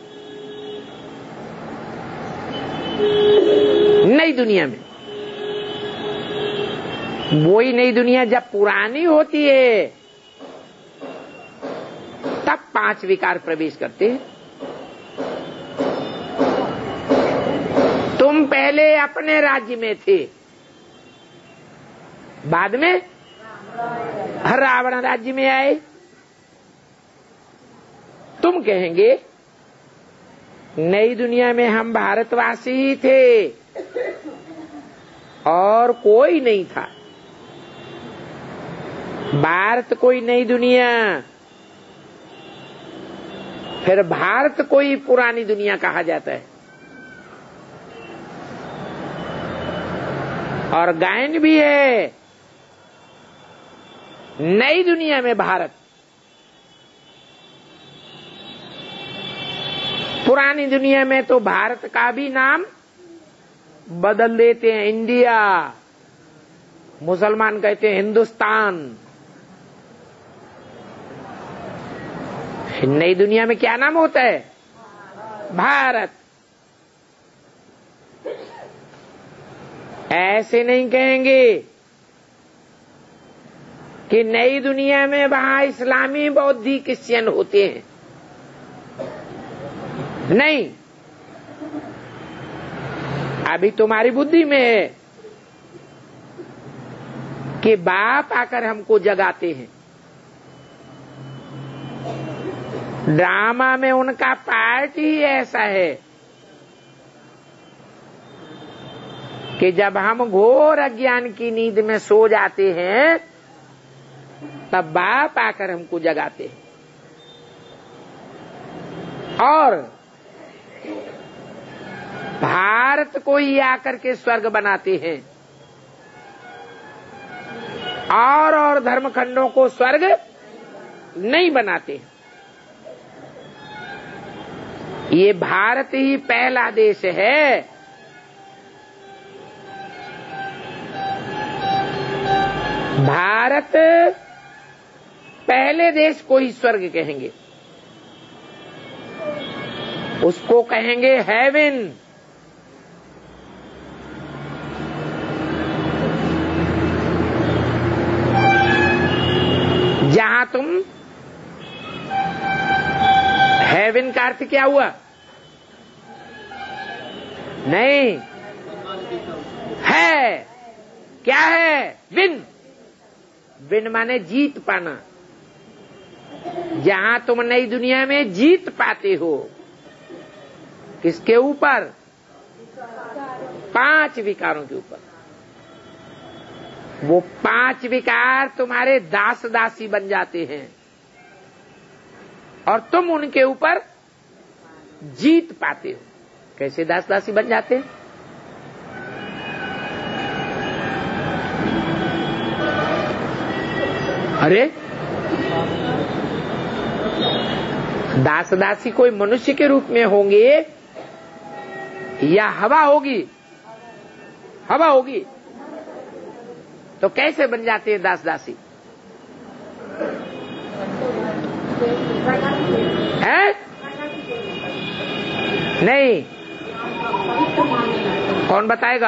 नई दुनिया में वही नई दुनिया जब पुरानी होती है तब पांच विकार प्रवेश करते हैं। तुम पहले अपने राज्य में थे, बाद में रावण राज्य में आए। तुम कहेंगे नई दुनिया में हम भारतवासी ही थे और कोई नहीं था। भारत कोई नई दुनिया, फिर भारत कोई पुरानी दुनिया कहा जाता है। और गायन भी है, नई दुनिया में भारत, पुरानी दुनिया में तो भारत का भी नाम बदल देते हैं इंडिया, मुसलमान कहते हैं हिंदुस्तान। नई दुनिया में क्या नाम होता है? भारत। ऐसे नहीं कहेंगे कि नई दुनिया में वहां इस्लामी, बौद्धी, क्रिश्चियन होते हैं। नहीं, अभी तुम्हारी बुद्धि में है कि बाप आकर हमको जगाते हैं। ड्रामा में उनका पार्ट ही ऐसा है कि जब हम घोर अज्ञान की नींद में सो जाते हैं तब बाप आकर हमको जगाते हैं और भारत को ही आकर के स्वर्ग बनाते हैं और और धर्मखंडों को स्वर्ग नहीं बनाते। ये भारत ही पहला देश है भारत पहले देश को ही स्वर्ग कहेंगे, उसको कहेंगे हेवन। जहां तुम, हेवन का अर्थ क्या हुआ? नहीं है, क्या है? विन। विन माने जीत पाना। जहां तुम नई दुनिया में जीत पाते हो, किसके ऊपर? पांच विकारों के ऊपर। वो पांच विकार तुम्हारे दास दासी बन जाते हैं और तुम उनके ऊपर जीत पाते हो। कैसे दास दासी बन जाते हैं? अरे दास दासी कोई मनुष्य के रूप में होंगे या हवा होगी? हवा होगी तो कैसे बन जाते हैं दास दासी? है? नहीं, कौन बताएगा?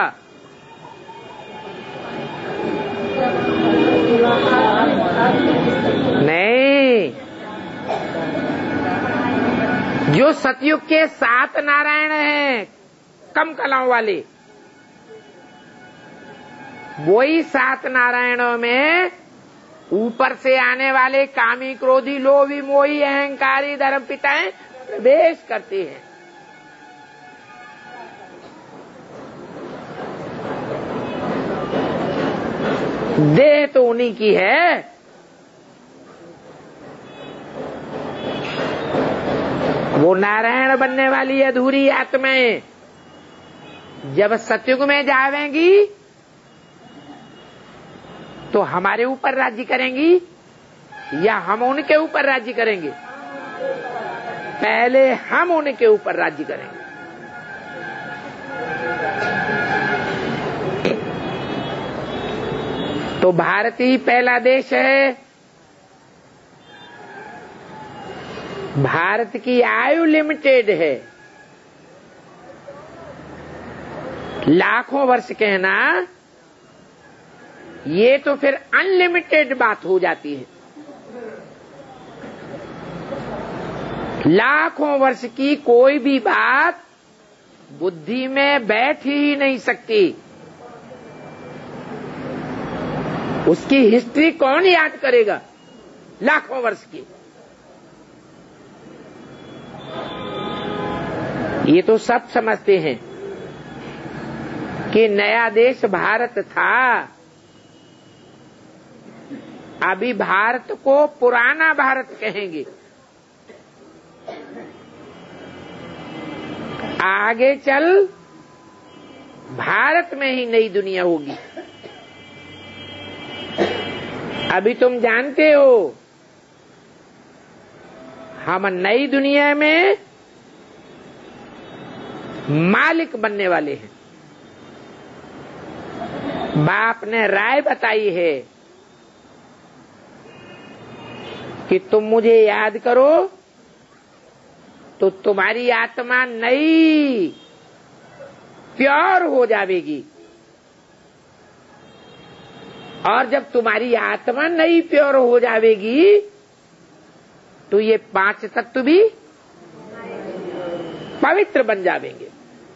नहीं, जो सतयुग के सात नारायण हैं, कम कलाओं वाले, वही सात नारायणों में ऊपर से आने वाले कामी, क्रोधी, लोभी, मोही, अहंकारी, धर्म पिताएं प्रवेश करते हैं। देह तो उन्हीं की है, वो नारायण बनने वाली अधूरी आत्माएं जब सतयुग में जावेंगी तो हमारे ऊपर राज्य करेंगी या हम उनके ऊपर राज्य करेंगे? पहले हम उनके ऊपर राज्य करेंगे। तो भारत ही पहला देश है। भारत की आयु लिमिटेड है, लाखों वर्ष कहना ये तो फिर अनलिमिटेड बात हो जाती है। लाखों वर्ष की कोई भी बात बुद्धि में बैठ ही नहीं सकती। उसकी हिस्ट्री कौन याद करेगा लाखों वर्ष की? ये तो सब समझते हैं कि नया देश भारत था, अभी भारत को पुराना भारत कहेंगे। आगे चल भारत में ही नई दुनिया होगी। अभी तुम जानते हो हम नई दुनिया में मालिक बनने वाले हैं। बाप ने राय बताई है कि तुम मुझे याद करो तो तुम्हारी आत्मा नई प्योर हो जाएगी, और जब तुम्हारी आत्मा नई प्योर हो जाएगी तो ये पांच तत्व भी पवित्र बन जाएंगे।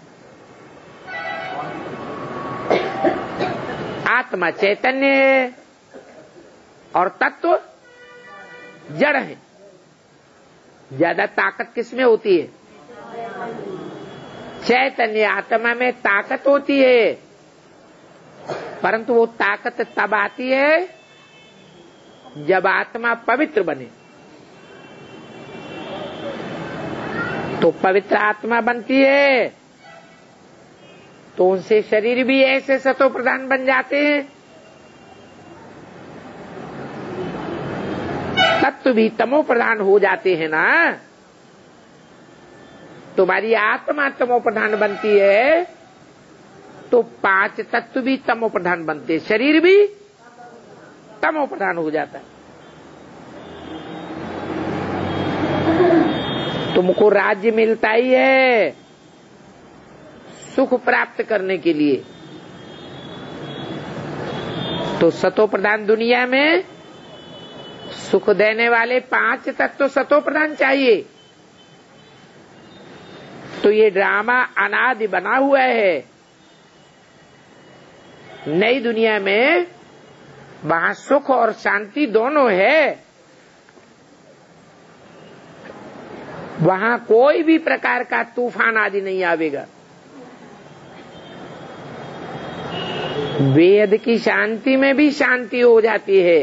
आत्मा चैतन्य है और तत्व जड़ है। ज्यादा ताकत किसमें होती है? चैतन्य आत्मा में ताकत होती है, परंतु वो ताकत तब आती है जब आत्मा पवित्र बने। तो पवित्र आत्मा बनती है तो उनसे शरीर भी ऐसे सतो प्रधान बन जाते हैं, तत्व भी तमो प्रधान हो जाते हैं ना। तुम्हारी आत्मा तमो प्रधान बनती है तो पांच तत्व भी तमो प्रधान बनते, शरीर भी तमो प्रधान हो जाता है। तुमको राज्य मिलता ही है सुख प्राप्त करने के लिए, तो सतो प्रधान दुनिया में सुख देने वाले पांच तत्व सतो प्रधान चाहिए। तो ये ड्रामा अनादि बना हुआ है। नई दुनिया में वहां सुख और शांति दोनों है, वहां कोई भी प्रकार का तूफान आदि नहीं आवेगा। वेद की शांति में भी शांति हो जाती है,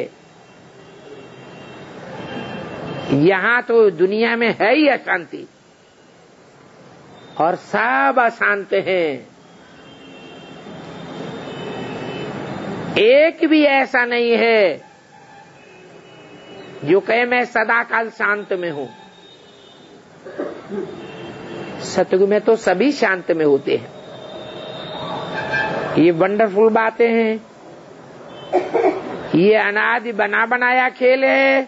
यहां तो दुनिया में है ही अशांति और सब अशांत हैं। एक भी ऐसा नहीं है जो कहे मैं सदा काल शांत में हूं। सतयुग में तो सभी शांत में होते हैं। ये वंडरफुल बातें हैं, ये अनादि बना बनाया खेल है,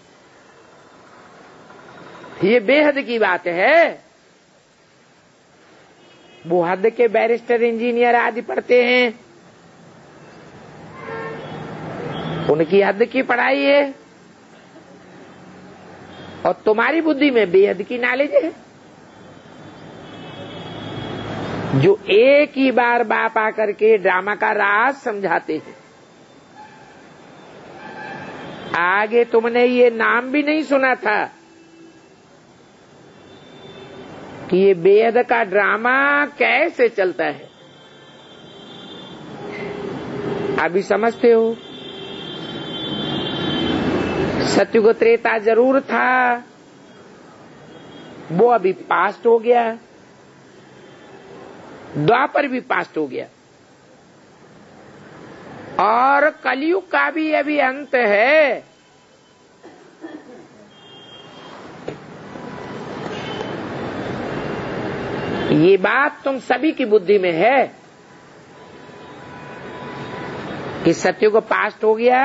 ये बेहद की बात है। वो हद के बैरिस्टर इंजीनियर आदि पढ़ते हैं, उनकी हद की पढ़ाई है, और तुम्हारी बुद्धि में बेहद की नॉलेज है। जो एक ही बार बाप आकर के ड्रामा का राज समझाते हैं, आगे तुमने ये नाम भी नहीं सुना था कि ये बेहद का ड्रामा कैसे चलता है। अभी समझते हो। सतयुग त्रेता जरूर था, वो अभी पास्ट हो गया, द्वापर भी पास्ट हो गया, और कलयुग का भी अभी अंत है। ये बात तुम सभी की बुद्धि में है कि सतयुग पास्ट हो गया,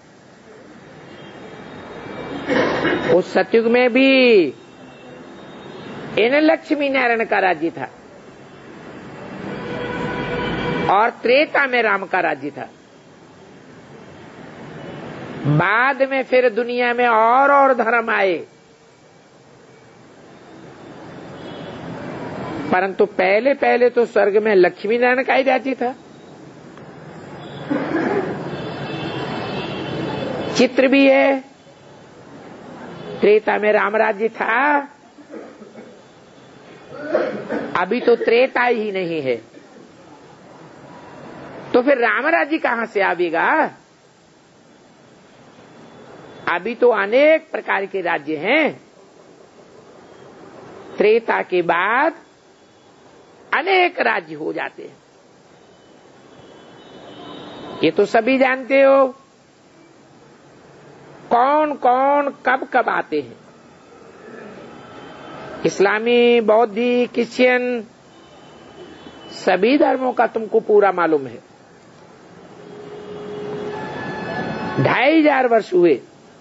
उस सतयुग में भी इन लक्ष्मी नारायण का राज्य था और त्रेता में राम का राज्य था। बाद में फिर दुनिया में और और धर्म आए, परंतु पहले पहले तो स्वर्ग में लक्ष्मी नारायण का ही राज्य था। चित्र भी है, त्रेता में राम राज्य था, अभी तो त्रेता ही नहीं है, तो फिर राम राज्य कहां से आवेगा? अभी तो अनेक प्रकार के राज्य हैं। त्रेता के बाद अनेक राज्य हो जाते हैं, ये तो सभी जानते हो। कौन कौन कब कब आते हैं, इस्लामी, बौद्धी, क्रिश्चियन, सभी धर्मों का तुमको पूरा मालूम है। ढाई हजार वर्ष हुए,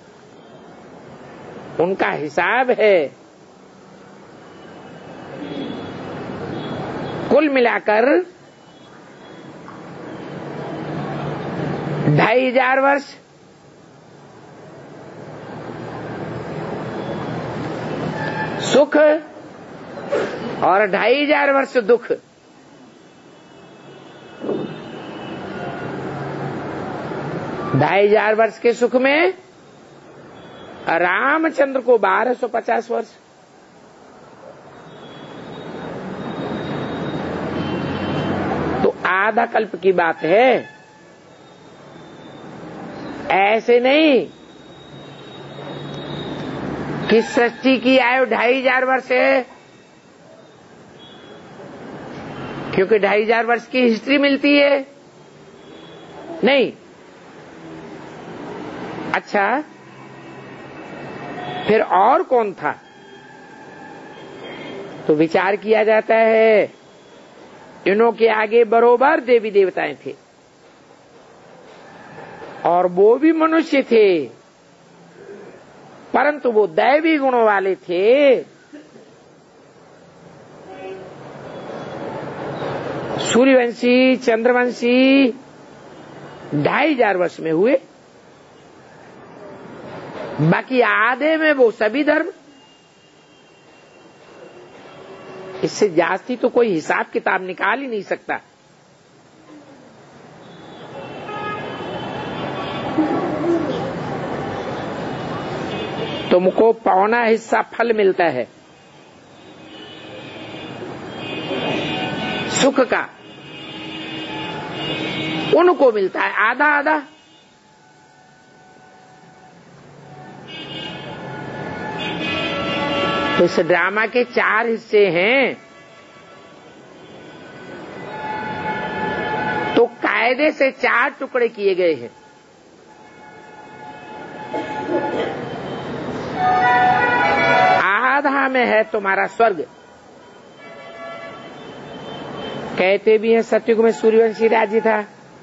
उनका हिसाब है कुल मिलाकर ढाई हजार वर्ष। सुख और ढाई हजार वर्ष दुख। ढाई हजार वर्ष के सुख में रामचंद्र को बारह सौ पचास वर्ष। तो आधा कल्प की बात है, ऐसे नहीं कि सृष्टि की आयु ढाई हजार वर्ष है, क्योंकि ढाई हजार वर्ष की हिस्ट्री मिलती है। नहीं। अच्छा, फिर और कौन था? तो विचार किया जाता है, इनों के आगे बरोबर देवी देवताएं थे और वो भी मनुष्य थे, परंतु वो दैवी गुणों वाले थे। सूर्यवंशी, चंद्रवंशी ढाई हजार वर्ष में हुए, बाकी आधे में वो सभी धर्म। इससे जास्ती तो कोई हिसाब किताब निकाल ही नहीं सकता। तुमको पौना हिस्सा फल मिलता है सुख का, उनको मिलता है आधा आधा। तो इस ड्रामा के चार हिस्से हैं, तो कायदे से चार टुकड़े किए गए हैं। आधा में है तुम्हारा स्वर्ग। कहते भी हैं सत्युग में सूर्यवंशी राज्य था,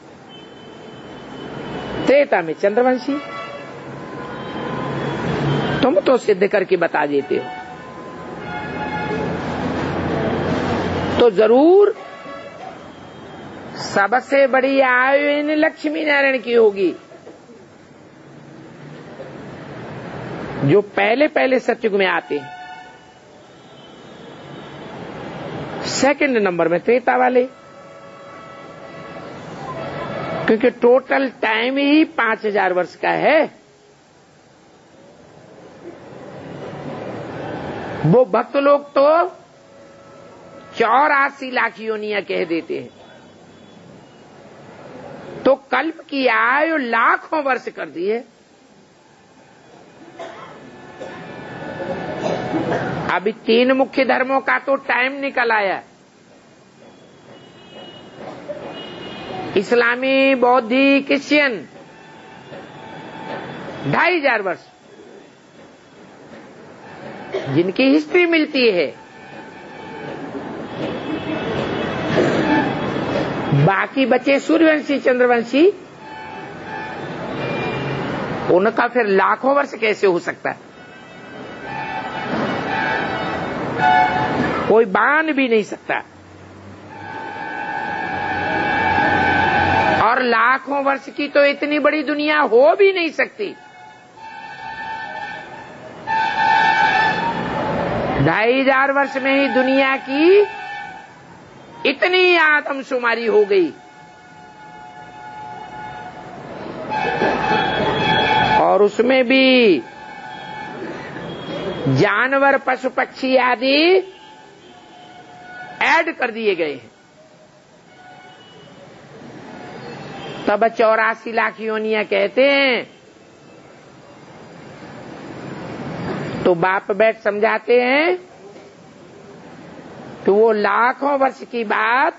त्रेता में चंद्रवंशी। तुम तो सिद्ध करके बता देते हो, तो जरूर सबसे बड़ी आयु इन लक्ष्मी नारायण की होगी, जो पहले पहले सत्युग में आते हैं। सेकंड नंबर में त्रेता वाले, क्योंकि टोटल टाइम ही पांच हजार वर्ष का है। वो भक्त लोग तो चौरासी लाख योनियां कह देते हैं, तो कल्प की आयु लाखों वर्ष कर दी है। अभी तीन मुख्य धर्मों का तो टाइम निकल आया, इस्लामी, बौद्धी, क्रिश्चियन, ढाई हजार वर्ष जिनकी हिस्ट्री मिलती है। बाकी बचे सूर्यवंशी, चंद्रवंशी, उनका फिर लाखों वर्ष कैसे हो सकता है? कोई बान भी नहीं सकता। और लाखों वर्ष की तो इतनी बड़ी दुनिया हो भी नहीं सकती। ढाई हजार वर्ष में ही दुनिया की इतनी आदमशुमारी हो गई, और उसमें भी जानवर, पशु पक्षी आदि ऐड कर दिए गए हैं। तब चौरासी लाख योनियां कहते हैं। तो बाप बैठ समझाते हैं कि वो लाखों वर्ष की बात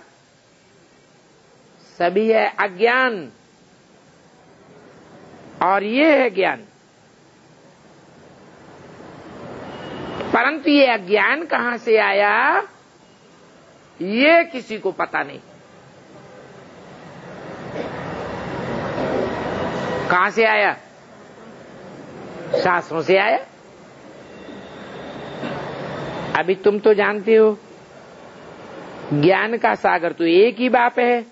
सभी है अज्ञान, और ये है ज्ञान। परंतु ये अज्ञान कहां से आया, ये किसी को पता नहीं। कहां से आया? शास्त्रों से आया। अभी तुम तो जानते हो ज्ञान का सागर तो एक ही बाप है,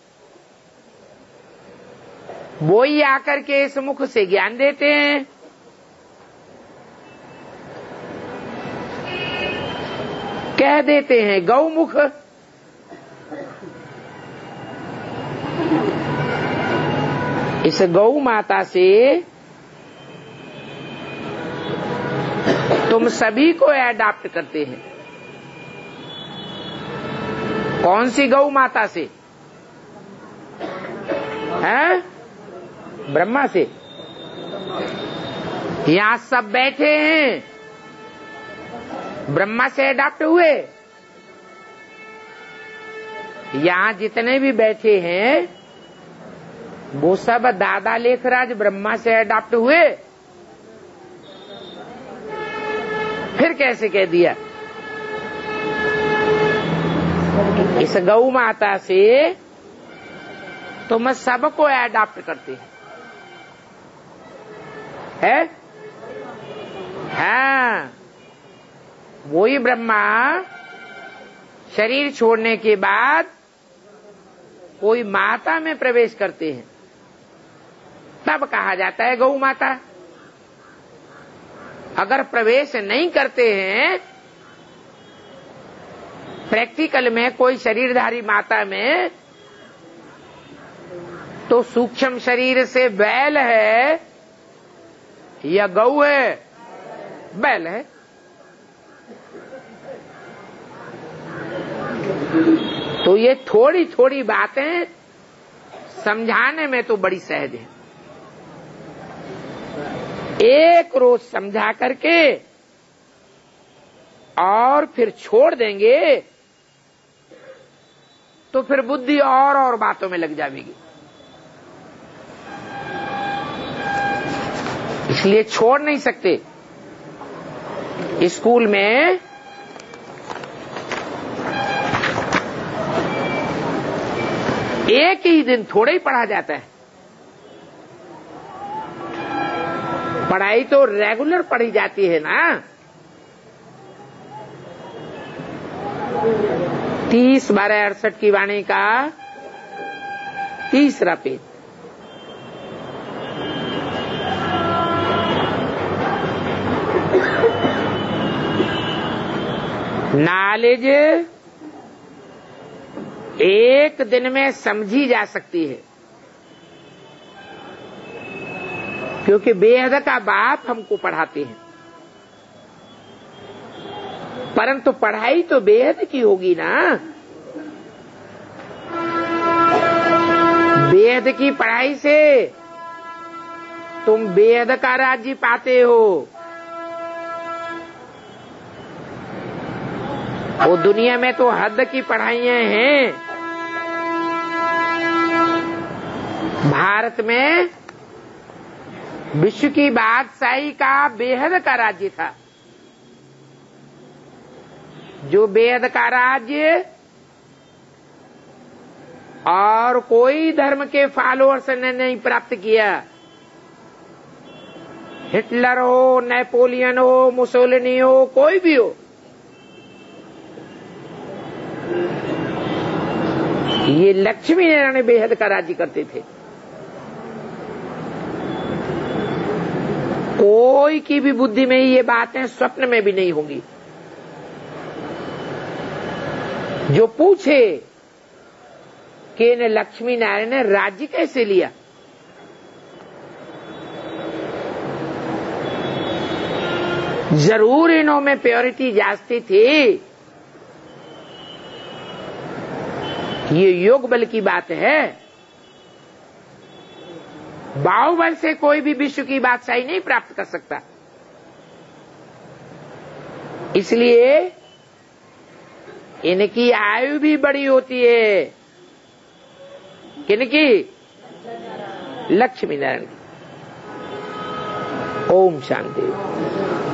वो ही आकर के इस मुख से ज्ञान देते हैं। कह देते हैं गौमुख। इस गौ माता से तुम सभी को अडॉप्ट करते हैं। कौन सी गौ माता से? हैं? ब्रह्मा से। यहां सब बैठे हैं, ब्रह्मा से अडॉप्ट हुए। यहां जितने भी बैठे हैं वो सब दादा लेखराज ब्रह्मा से अडॉप्ट हुए। फिर कैसे कह दिया? इस गौ माता से तुम सबको अडॉप्ट करते हैं, है? हाँ, वही ब्रह्मा शरीर छोड़ने के बाद कोई माता में प्रवेश करते हैं, तब कहा जाता है गौ माता। अगर प्रवेश नहीं करते हैं प्रैक्टिकल में कोई शरीरधारी माता में, तो सूक्ष्म शरीर से बैल है या गौ है? बैल है। तो ये थोड़ी थोड़ी बातें समझाने में तो बड़ी सहज है। एक रोज समझा करके और फिर छोड़ देंगे तो फिर बुद्धि और और बातों में लग जाएगी। इसलिए छोड़ नहीं सकते। स्कूल में एक ही दिन थोड़ा ही पढ़ा जाता है, पढ़ाई तो रेगुलर पढ़ी जाती है ना। तीस बारह अड़सठ की वाणी का तीसरा पेज। नॉलेज एक दिन में समझी जा सकती है, क्योंकि बेहद का बाप हमको पढ़ाते हैं। परंतु पढ़ाई तो बेहद की होगी ना। बेहद की पढ़ाई से तुम बेहद का राज्य पाते हो। वो दुनिया में तो हद की पढ़ाइयां हैं। भारत में विश्व की बादशाही का बेहद का राज्य था। जो बेहद का राज्य और कोई धर्म के फॉलोअर्स ने नहीं प्राप्त किया। हिटलर हो, नेपोलियन हो, मुसोलिनी हो, कोई भी हो, ये लक्ष्मी नारायण बेहद का राज्य करते थे। कोई की भी बुद्धि में ये बातें स्वप्न में भी नहीं होंगी। जो पूछे कि इन्हें लक्ष्मी नारायण ने राज्य कैसे लिया, जरूर इन्हों में प्योरिटी जास्ती थी। ये योग बल की बात है। बाहुबल से कोई भी विश्व की बादशाही नहीं प्राप्त कर सकता। इसलिए इनकी आयु भी बड़ी होती है। किनकी? लक्ष्मी नारायण की। ओम शांति।